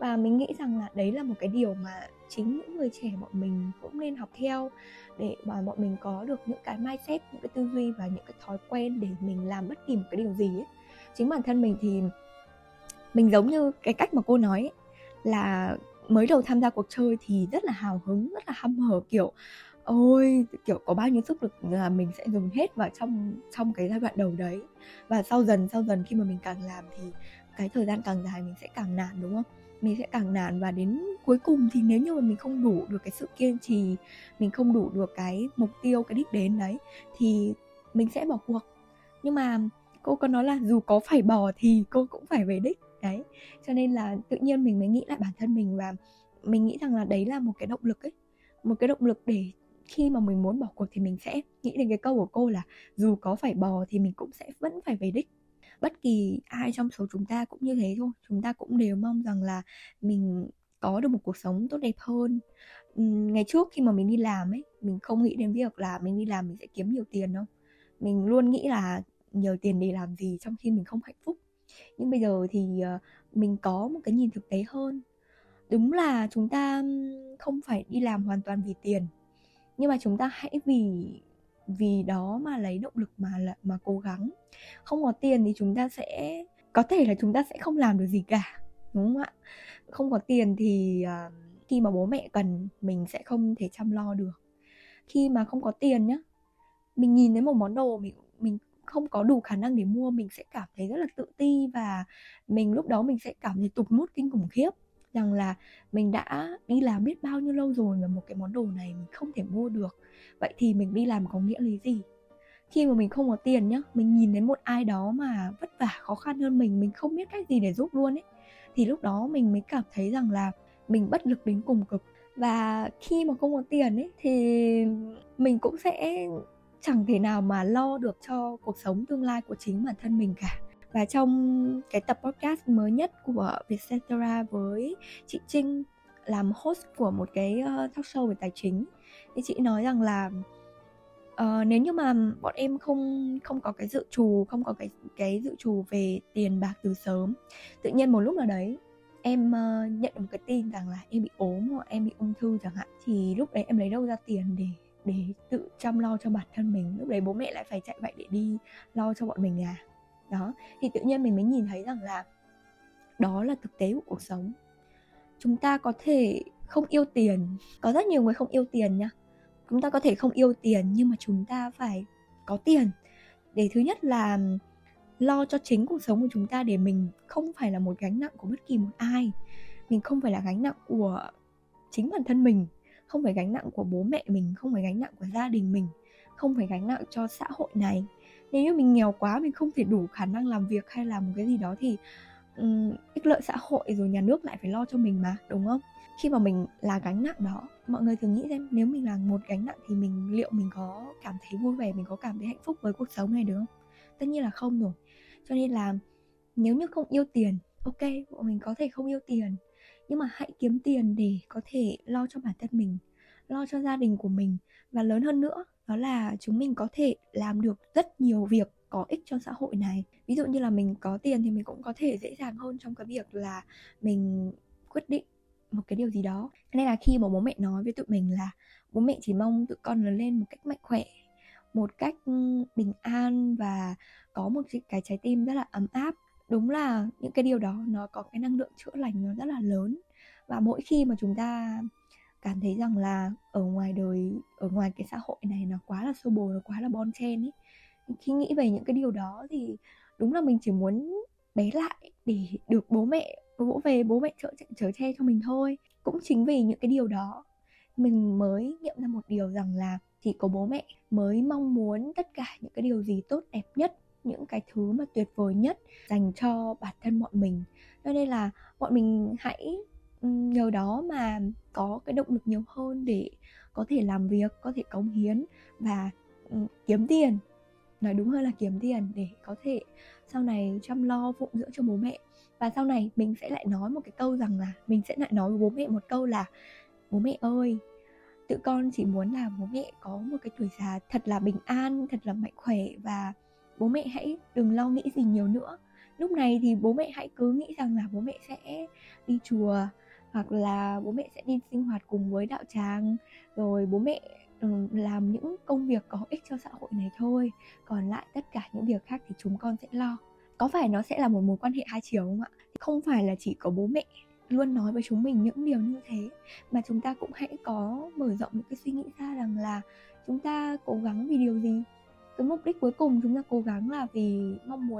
Và mình nghĩ rằng là đấy là một cái điều mà chính những người trẻ bọn mình cũng nên học theo, để mà bọn mình có được những cái mindset, những cái tư duy và những cái thói quen để mình làm bất kỳ một cái điều gì ấy. Chính bản thân mình thì mình giống như cái cách mà cô nói ấy, là mới đầu tham gia cuộc chơi thì rất là hào hứng, rất là hăm hở, kiểu ôi, kiểu có bao nhiêu sức lực là mình sẽ dùng hết vào trong cái giai đoạn đầu đấy. Và sau dần khi mà mình càng làm thì cái thời gian càng dài mình sẽ càng nản, đúng không? Mình sẽ càng nản, và đến cuối cùng thì nếu như mà mình không đủ được cái sự kiên trì, mình không đủ được cái mục tiêu, cái đích đến đấy, thì mình sẽ bỏ cuộc. Nhưng mà cô có nói là dù có phải bỏ thì cô cũng phải về đích đấy. Cho nên là tự nhiên mình mới nghĩ lại bản thân mình, và mình nghĩ rằng là đấy là một cái động lực ấy, một cái động lực để khi mà mình muốn bỏ cuộc thì mình sẽ nghĩ đến cái câu của cô là dù có phải bò thì mình cũng sẽ vẫn phải về đích. Bất kỳ ai trong số chúng ta cũng như thế thôi, chúng ta cũng đều mong rằng là mình có được một cuộc sống tốt đẹp hơn. Ngày trước khi mà mình đi làm ấy, mình không nghĩ đến việc là mình đi làm mình sẽ kiếm nhiều tiền đâu. Mình luôn nghĩ là nhiều tiền để làm gì trong khi mình không hạnh phúc. Nhưng bây giờ thì mình có một cái nhìn thực tế hơn. Đúng là chúng ta không phải đi làm hoàn toàn vì tiền, nhưng mà chúng ta hãy vì đó mà lấy động lực mà cố gắng. Không có tiền thì chúng ta sẽ có thể là chúng ta sẽ không làm được gì cả, đúng không ạ? Không có tiền thì khi mà bố mẹ cần mình sẽ không thể chăm lo được. Khi mà không có tiền nhá, mình nhìn thấy một món đồ mình không có đủ khả năng để mua, mình sẽ cảm thấy rất là tự ti, và mình lúc đó mình sẽ cảm thấy tụt mood kinh khủng khiếp, rằng là mình đã đi làm biết bao nhiêu lâu rồi mà một cái món đồ này mình không thể mua được. Vậy thì mình đi làm có nghĩa lý gì? Khi mà mình không có tiền nhá, mình nhìn thấy một ai đó mà vất vả khó khăn hơn mình không biết cách gì để giúp luôn ấy, thì lúc đó mình mới cảm thấy rằng là mình bất lực đến cùng cực. Và khi mà không có tiền ấy thì mình cũng sẽ chẳng thể nào mà lo được cho cuộc sống tương lai của chính bản thân mình cả. Và trong cái tập podcast mới nhất của Vietcetera với chị Trinh làm host của một cái talk show về tài chính, thì chị nói rằng là nếu như mà bọn em không có cái dự trù, không có cái dự trù về tiền bạc từ sớm, tự nhiên một lúc nào đấy em nhận được một cái tin rằng là em bị ốm hoặc em bị ung thư chẳng hạn, thì lúc đấy em lấy đâu ra tiền để tự chăm lo cho bản thân mình? Lúc đấy bố mẹ lại phải chạy vậy để đi lo cho bọn mình à? Đó, thì tự nhiên mình mới nhìn thấy rằng là đó là thực tế của cuộc sống. Chúng ta có thể không yêu tiền, có rất nhiều người không yêu tiền nha. Chúng ta có thể không yêu tiền, nhưng mà chúng ta phải có tiền để thứ nhất là lo cho chính cuộc sống của chúng ta, để mình không phải là một gánh nặng của bất kỳ một ai. Mình không phải là gánh nặng của chính bản thân mình, không phải gánh nặng của bố mẹ mình, không phải gánh nặng của gia đình mình, không phải gánh nặng cho xã hội này. Nếu như mình nghèo quá, mình không thể đủ khả năng làm việc hay làm một cái gì đó thì ích lợi xã hội rồi nhà nước lại phải lo cho mình mà, đúng không? Khi mà mình là gánh nặng đó, mọi người thường nghĩ xem nếu mình là một gánh nặng thì liệu mình có cảm thấy vui vẻ, mình có cảm thấy hạnh phúc với cuộc sống này được không? Tất nhiên là không rồi. Cho nên là nếu như không yêu tiền, ok, bọn mình có thể không yêu tiền, nhưng mà hãy kiếm tiền để có thể lo cho bản thân mình, lo cho gia đình của mình. Và lớn hơn nữa, đó là chúng mình có thể làm được rất nhiều việc có ích cho xã hội này. Ví dụ như là mình có tiền thì mình cũng có thể dễ dàng hơn trong cái việc là mình quyết định một cái điều gì đó. Nên là khi mà bố mẹ nói với tụi mình là bố mẹ chỉ mong tụi con lớn lên một cách mạnh khỏe, một cách bình an và có một cái trái tim rất là ấm áp, đúng là những cái điều đó nó có cái năng lượng chữa lành nó rất là lớn. Và mỗi khi mà chúng ta cảm thấy rằng là ở ngoài đời, ở ngoài cái xã hội này nó quá là xô bồ, nó quá là bon chen ấy, khi nghĩ về những cái điều đó thì đúng là mình chỉ muốn bé lại để được bố mẹ vỗ về, bố mẹ chở che cho mình thôi. Cũng chính vì những cái điều đó mình mới nghiệm ra một điều rằng là chỉ có bố mẹ mới mong muốn tất cả những cái điều gì tốt đẹp nhất, những cái thứ mà tuyệt vời nhất dành cho bản thân bọn mình. Cho nên là bọn mình hãy nhờ đó mà có cái động lực nhiều hơn để có thể làm việc, có thể cống hiến và kiếm tiền. Nói đúng hơn là kiếm tiền để có thể sau này chăm lo phụng dưỡng cho bố mẹ. Và sau này mình sẽ lại nói một cái câu rằng là mình sẽ lại nói với bố mẹ một câu là bố mẹ ơi, tụi con chỉ muốn là bố mẹ có một cái tuổi già thật là bình an, thật là mạnh khỏe, và bố mẹ hãy đừng lo nghĩ gì nhiều nữa. lúc này thì bố mẹ hãy cứ nghĩ rằng là bố mẹ sẽ đi chùa, hoặc là bố mẹ sẽ đi sinh hoạt cùng với đạo tràng, rồi bố mẹ làm những công việc có ích cho xã hội này thôi, còn lại tất cả những việc khác thì chúng con sẽ lo. Có phải nó sẽ là một mối quan hệ hai chiều không ạ? Không phải là chỉ có bố mẹ luôn nói với chúng mình những điều như thế, mà chúng ta cũng hãy có mở rộng những cái suy nghĩ ra rằng là chúng ta cố gắng vì điều gì. Cái mục đích cuối cùng chúng ta cố gắng là vì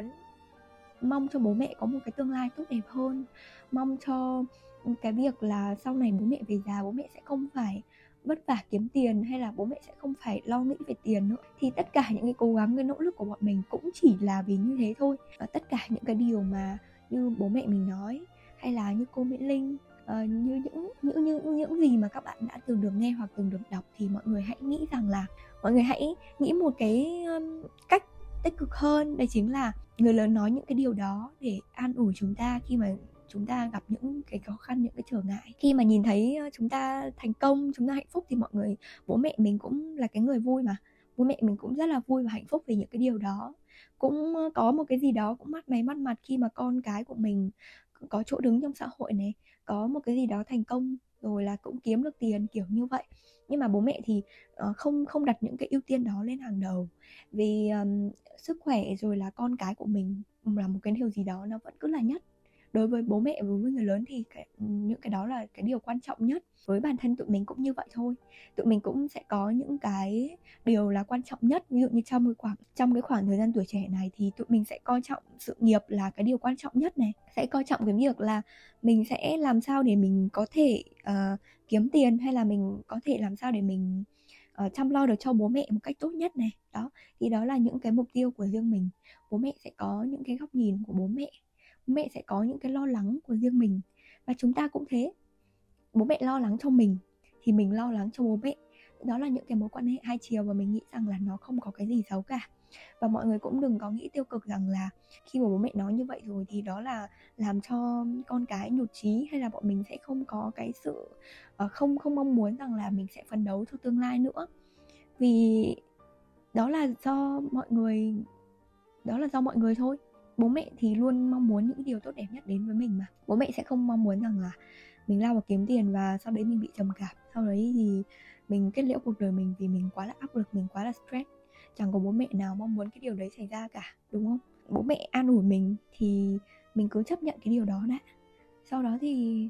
mong cho bố mẹ có một cái tương lai tốt đẹp hơn, mong cho cái việc là sau này bố mẹ về già, bố mẹ sẽ không phải vất vả kiếm tiền, hay là bố mẹ sẽ không phải lo nghĩ về tiền nữa. Thì tất cả những cái cố gắng, cái nỗ lực của bọn mình cũng chỉ là vì như thế thôi. Và tất cả những cái điều mà như bố mẹ mình nói, hay là như cô Mỹ Linh, như những gì mà các bạn đã từng được nghe hoặc từng được đọc, thì mọi người hãy nghĩ rằng là mọi người hãy nghĩ một cái cách tích cực hơn. Đấy chính là người lớn nói những cái điều đó để an ủi chúng ta khi mà chúng ta gặp những cái khó khăn, những cái trở ngại. Khi mà nhìn thấy chúng ta thành công, chúng ta hạnh phúc, thì mọi người, bố mẹ mình cũng là cái người vui mà, bố mẹ mình cũng rất là vui và hạnh phúc vì những cái điều đó. Cũng có một cái gì đó cũng mắt máy mắt mặt khi mà con cái của mình có chỗ đứng trong xã hội này, có một cái gì đó thành công, rồi là cũng kiếm được tiền kiểu như vậy. Nhưng mà bố mẹ thì không đặt những cái ưu tiên đó lên hàng đầu, vì sức khỏe rồi là con cái của mình là một cái điều gì đó nó vẫn cứ là nhất. Đối với bố mẹ, với người lớn thì những cái đó là cái điều quan trọng nhất. Với bản thân tụi mình cũng như vậy thôi, tụi mình cũng sẽ có những cái điều là quan trọng nhất. Ví dụ như trong cái khoảng thời gian tuổi trẻ này thì tụi mình sẽ coi trọng sự nghiệp là cái điều quan trọng nhất này, sẽ coi trọng cái việc là mình sẽ làm sao để mình có thể kiếm tiền, hay là mình có thể làm sao để mình chăm lo được cho bố mẹ một cách tốt nhất này. Đó, thì đó là những cái mục tiêu của riêng mình. Bố mẹ sẽ có những cái góc nhìn của bố mẹ sẽ có những cái lo lắng của riêng mình. Và chúng ta cũng thế, bố mẹ lo lắng cho mình thì mình lo lắng cho bố mẹ. Đó là những cái mối quan hệ hai chiều, và mình nghĩ rằng là nó không có cái gì xấu cả. Và mọi người cũng đừng có nghĩ tiêu cực rằng là khi mà bố mẹ nói như vậy rồi thì đó là làm cho con cái nhụt chí, hay là bọn mình sẽ không có cái sự không mong muốn rằng là mình sẽ phấn đấu cho tương lai nữa. Vì đó là do mọi người thôi. Bố mẹ thì luôn mong muốn những điều tốt đẹp nhất đến với mình mà. Bố mẹ sẽ không mong muốn rằng là mình lao vào kiếm tiền và sau đấy mình bị trầm cảm, sau đấy thì mình kết liễu cuộc đời mình vì mình quá là áp lực, mình quá là stress. Chẳng có bố mẹ nào mong muốn cái điều đấy xảy ra cả, đúng không? Bố mẹ an ủi mình thì mình cứ chấp nhận cái điều đó đã. Sau đó thì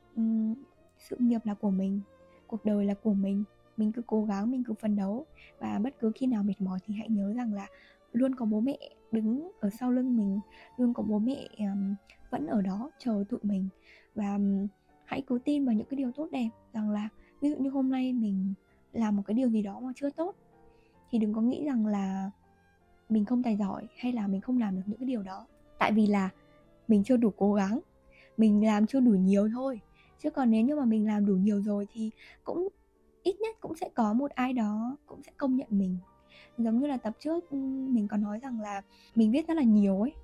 sự nghiệp là của mình, cuộc đời là của mình cứ cố gắng, mình cứ phấn đấu. Và bất cứ khi nào mệt mỏi thì hãy nhớ rằng là luôn có bố mẹ đứng ở sau lưng mình, luôn có bố mẹ vẫn ở đó chờ tụi mình. Và hãy cứ tin vào những cái điều tốt đẹp, rằng là ví dụ như hôm nay mình làm một cái điều gì đó mà chưa tốt thì đừng có nghĩ rằng là mình không tài giỏi, hay là mình không làm được những cái điều đó. Tại vì là mình chưa đủ cố gắng, mình làm chưa đủ nhiều thôi. Chứ còn nếu như mà mình làm đủ nhiều rồi thì cũng ít nhất cũng sẽ có một ai đó cũng sẽ công nhận mình. Giống như là tập trước mình có nói rằng là mình viết rất là nhiều ấy,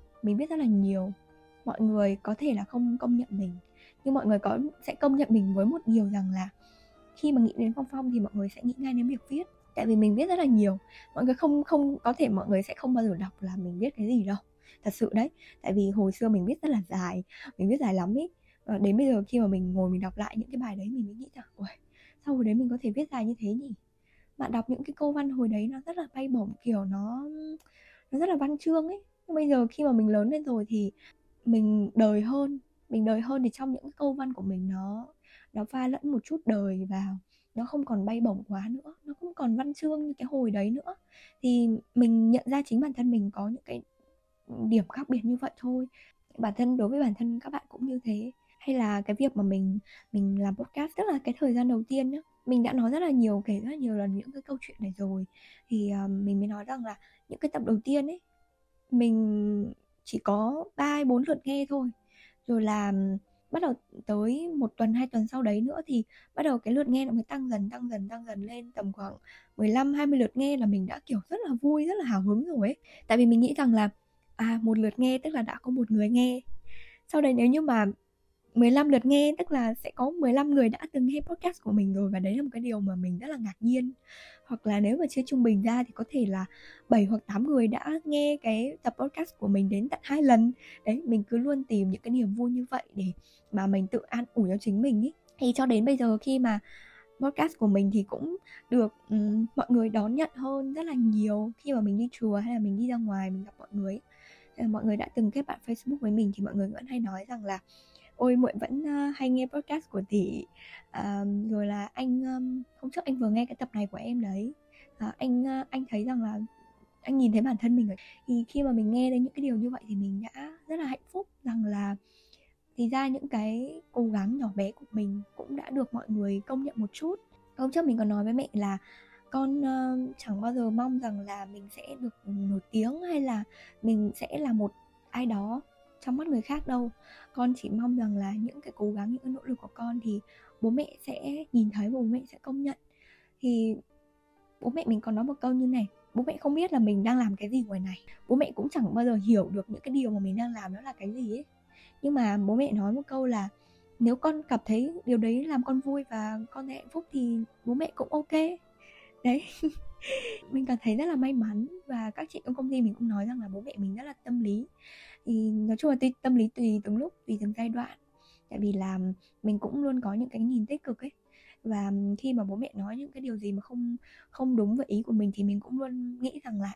mọi người có thể là không công nhận mình, nhưng mọi người sẽ công nhận mình với một điều rằng là khi mà nghĩ đến Phong Phong thì mọi người sẽ nghĩ ngay đến việc viết. Tại vì mình viết rất là nhiều. Mọi người không có thể, mọi người sẽ không bao giờ đọc là mình viết cái gì đâu, thật sự đấy. Tại vì hồi xưa mình viết rất là dài, mình viết dài lắm ấy. Và đến bây giờ khi mà mình ngồi mình đọc lại những cái bài đấy, mình mới nghĩ rằng ôi, sao hồi đấy mình có thể viết dài như thế nhỉ. Bạn đọc những cái câu văn hồi đấy nó rất là bay bổng, kiểu nó rất là văn chương ấy. Nhưng bây giờ khi mà mình lớn lên rồi thì mình đời hơn thì trong những cái câu văn của mình nó pha lẫn một chút đời vào, nó không còn bay bổng quá nữa, nó không còn văn chương như cái hồi đấy nữa. Thì mình nhận ra chính bản thân mình có những cái điểm khác biệt như vậy thôi. Đối với bản thân các bạn cũng như thế. Hay là cái việc mà mình làm podcast, tức là cái thời gian đầu tiên nhá, mình đã nói rất là nhiều, kể rất là nhiều lần những cái câu chuyện này rồi. Thì mình mới nói rằng là những cái tập đầu tiên ấy, mình chỉ có 3-4 lượt nghe thôi. Rồi là bắt đầu tới 1 tuần 2 tuần sau đấy nữa thì bắt đầu cái lượt nghe nó mới tăng dần lên, tầm khoảng 15-20 lượt nghe là mình đã kiểu rất là vui, rất là hào hứng rồi ấy. Tại vì mình nghĩ rằng là 1 lượt nghe tức là đã có một người nghe. Sau đấy nếu như mà 15 lượt nghe, tức là sẽ có 15 người đã từng nghe podcast của mình rồi, và đấy là một cái điều mà mình rất là ngạc nhiên. Hoặc là nếu mà chia trung bình ra thì có thể là 7 hoặc 8 người đã nghe cái tập podcast của mình đến tận 2 lần. Đấy, mình cứ luôn tìm những cái niềm vui như vậy để mà mình tự an ủi cho chính mình ý. Thì cho đến bây giờ khi mà podcast của mình thì cũng được mọi người đón nhận hơn rất là nhiều. Khi mà mình đi chùa hay là mình đi ra ngoài mình gặp mọi người, mọi người đã từng kết bạn Facebook với mình thì mọi người vẫn hay nói rằng là ôi muội vẫn hay nghe podcast của tỷ, rồi là anh hôm trước anh vừa nghe cái tập này của em đấy, anh thấy rằng là anh nhìn thấy bản thân mình. Thì khi mà mình nghe đến những cái điều như vậy thì mình đã rất là hạnh phúc rằng là thì ra những cái cố gắng nhỏ bé của mình cũng đã được mọi người công nhận một chút. Hôm trước mình còn nói với mẹ là con chẳng bao giờ mong rằng là mình sẽ được nổi tiếng hay là mình sẽ là một ai đó trong mắt người khác đâu. Con chỉ mong rằng là những cái cố gắng, những cái nỗ lực của con thì bố mẹ sẽ nhìn thấy và bố mẹ sẽ công nhận. Thì bố mẹ mình còn nói một câu như này: bố mẹ không biết là mình đang làm cái gì ngoài này, bố mẹ cũng chẳng bao giờ hiểu được những cái điều mà mình đang làm đó là cái gì ấy. Nhưng mà bố mẹ nói một câu là nếu con cảm thấy điều đấy làm con vui và con thấy hạnh phúc thì bố mẹ cũng ok. Đấy. Mình cảm thấy rất là may mắn. Và các chị trong công ty mình cũng nói rằng là bố mẹ mình rất là tâm lý. Thì nói chung là tâm lý tùy từng lúc, tùy từng giai đoạn. Tại vì là mình cũng luôn có những cái nhìn tích cực ấy. Và khi mà bố mẹ nói những cái điều gì mà không đúng với ý của mình thì mình cũng luôn nghĩ rằng là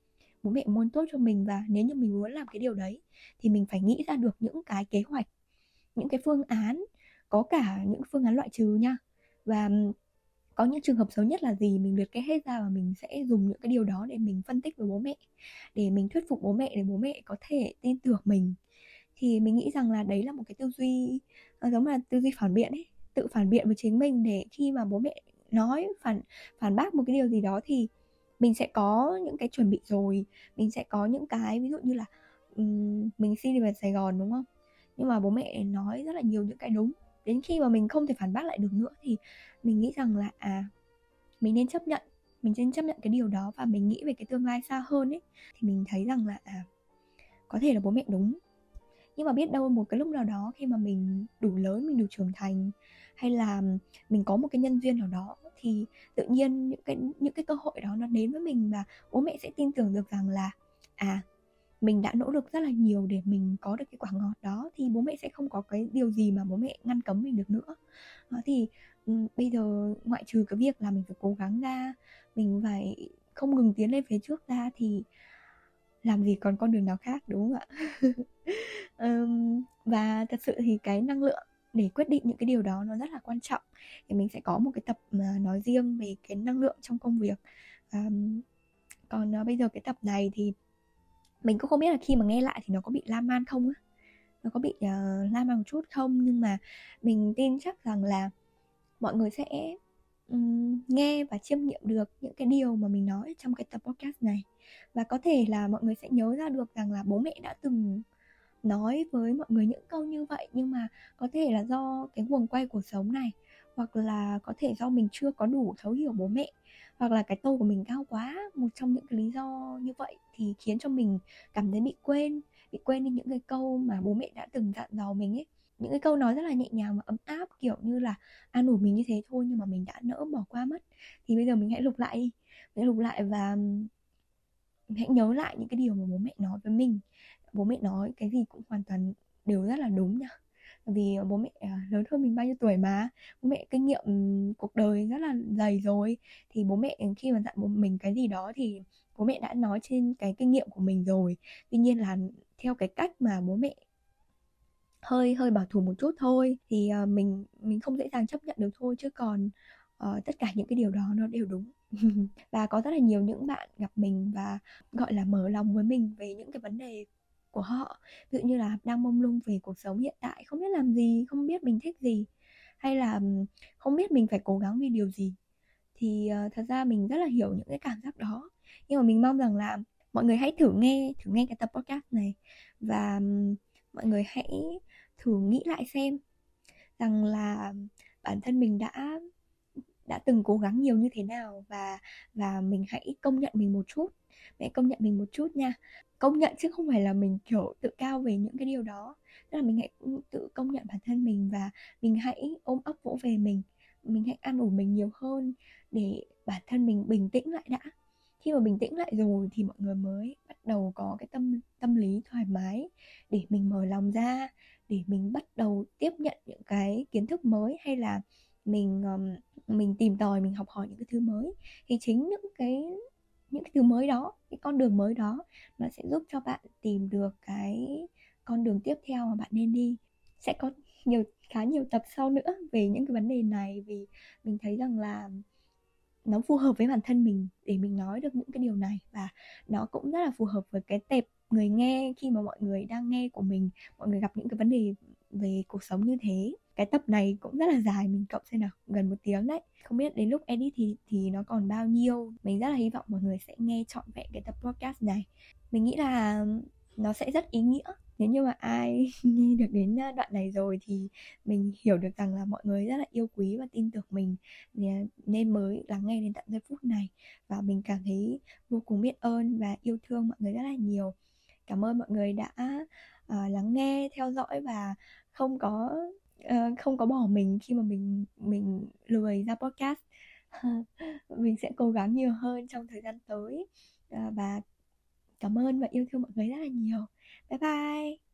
bố mẹ muốn tốt cho mình, và nếu như mình muốn làm cái điều đấy thì mình phải nghĩ ra được những cái kế hoạch, những cái phương án, có cả những phương án loại trừ nha. Và có những trường hợp xấu nhất là gì mình liệt kê hết ra, và mình sẽ dùng những cái điều đó để mình phân tích với bố mẹ, để mình thuyết phục bố mẹ để bố mẹ có thể tin tưởng mình. Thì mình nghĩ rằng là đấy là một cái tư duy, nó giống là tư duy phản biện ấy, tự phản biện với chính mình, để khi mà bố mẹ nói phản bác một cái điều gì đó thì mình sẽ có những cái chuẩn bị rồi. Mình sẽ có những cái ví dụ như là mình xin đi về Sài Gòn đúng không, nhưng mà bố mẹ nói rất là nhiều những cái đúng, đến khi mà mình không thể phản bác lại được nữa thì mình nghĩ rằng là mình nên chấp nhận, cái điều đó, và mình nghĩ về cái tương lai xa hơn ấy. Thì mình thấy rằng là có thể là bố mẹ đúng, nhưng mà biết đâu một cái lúc nào đó khi mà mình đủ lớn, mình đủ trưởng thành, hay là mình có một cái nhân duyên nào đó, thì tự nhiên những cái cơ hội đó nó đến với mình, và bố mẹ sẽ tin tưởng được rằng là mình đã nỗ lực rất là nhiều để mình có được cái quả ngọt đó, thì bố mẹ sẽ không có cái điều gì mà bố mẹ ngăn cấm mình được nữa. Đó thì bây giờ ngoại trừ cái việc là mình phải cố gắng ra, mình phải không ngừng tiến lên phía trước ra, thì làm gì còn con đường nào khác, đúng không ạ? Và thật sự thì cái năng lượng để quyết định những cái điều đó nó rất là quan trọng. Thì mình sẽ có một cái tập mà nói riêng về cái năng lượng trong công việc. Còn bây giờ cái tập này thì mình cũng không biết là khi mà nghe lại thì nó có bị lan man không á, nó có bị lan man một chút không, nhưng mà mình tin chắc rằng là mọi người sẽ nghe và chiêm nghiệm được những cái điều mà mình nói trong cái tập podcast này. Và có thể là mọi người sẽ nhớ ra được rằng là bố mẹ đã từng nói với mọi người những câu như vậy, nhưng mà có thể là do cái guồng quay cuộc sống này, hoặc là có thể do mình chưa có đủ thấu hiểu bố mẹ, hoặc là cái tôi của mình cao quá. Một trong những cái lý do như vậy thì khiến cho mình cảm thấy bị quên đi những cái câu mà bố mẹ đã từng dặn dò mình ấy. Những cái câu nói rất là nhẹ nhàng và ấm áp, kiểu như là an ủi mình như thế thôi, nhưng mà mình đã nỡ bỏ qua mất. Thì bây giờ mình hãy lục lại đi, mình hãy lục lại và mình hãy nhớ lại những cái điều mà bố mẹ nói với mình. Bố mẹ nói cái gì cũng hoàn toàn đều rất là đúng nha. Vì bố mẹ lớn hơn mình bao nhiêu tuổi mà, bố mẹ kinh nghiệm cuộc đời rất là dày rồi. Thì bố mẹ khi mà dặn mình cái gì đó thì bố mẹ đã nói trên cái kinh nghiệm của mình rồi. Tuy nhiên là theo cái cách mà bố mẹ hơi hơi bảo thủ một chút thôi, thì mình không dễ dàng chấp nhận được thôi, chứ còn tất cả những cái điều đó nó đều đúng. Và có rất là nhiều những bạn gặp mình và gọi là mở lòng với mình về những cái vấn đề của họ, ví dụ như là đang mông lung về cuộc sống hiện tại, không biết làm gì, không biết mình thích gì, hay là không biết mình phải cố gắng vì điều gì. Thì thật ra mình rất là hiểu những cái cảm giác đó, nhưng mà mình mong rằng là mọi người hãy thử nghe cái tập podcast này, và mọi người hãy thử nghĩ lại xem rằng là bản thân mình đã từng cố gắng nhiều như thế nào, và mình hãy công nhận mình một chút. Hãy công nhận mình một chút nha. Công nhận chứ không phải là mình kiểu tự cao về những cái điều đó. Tức là mình hãy tự công nhận bản thân mình hãy ôm ấp vỗ về mình hãy an ủi mình nhiều hơn để bản thân mình bình tĩnh lại đã. Khi mà bình tĩnh lại rồi thì mọi người mới bắt đầu có cái tâm lý thoải mái để mình mở lòng ra, để mình bắt đầu tiếp nhận những cái kiến thức mới, hay là mình tìm tòi, mình học hỏi những cái thứ mới. Thì chính những cái thứ mới đó, cái con đường mới đó, nó sẽ giúp cho bạn tìm được cái con đường tiếp theo mà bạn nên đi. Sẽ có khá nhiều tập sau nữa về những cái vấn đề này, vì mình thấy rằng là nó phù hợp với bản thân mình để mình nói được những cái điều này, và nó cũng rất là phù hợp với cái tệp người nghe khi mà mọi người đang nghe của mình, mọi người gặp những cái vấn đề về cuộc sống như thế. Cái tập này cũng rất là dài, mình cộng xem nào, gần 1 tiếng đấy. Không biết đến lúc edit thì nó còn bao nhiêu. Mình rất là hy vọng mọi người sẽ nghe trọn vẹn cái tập podcast này. Mình nghĩ là nó sẽ rất ý nghĩa. Nếu như mà ai nghe được đến đoạn này rồi thì mình hiểu được rằng là mọi người rất là yêu quý và tin tưởng mình, nên mới lắng nghe đến tận giây phút này. Và mình cảm thấy vô cùng biết ơn và yêu thương mọi người rất là nhiều. Cảm ơn mọi người đã lắng nghe, theo dõi và không có không có bỏ mình khi mà mình lười ra podcast. Mình sẽ cố gắng nhiều hơn trong thời gian tới. Và cảm ơn và yêu thương mọi người rất là nhiều. Bye bye.